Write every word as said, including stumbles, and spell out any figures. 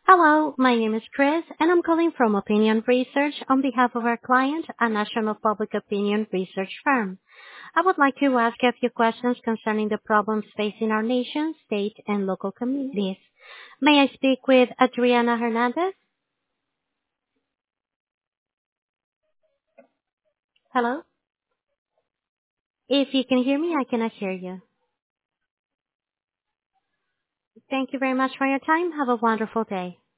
Hello, my name is Chris, and I'm calling from Opinion Research on behalf of our client, a national public opinion research firm. I would like to ask a few questions concerning the problems facing our nation, state, and local communities. May I speak with Adriana Hernandez? Hello? If you can hear me, I cannot hear you. Thank you very much for your time. Have a wonderful day.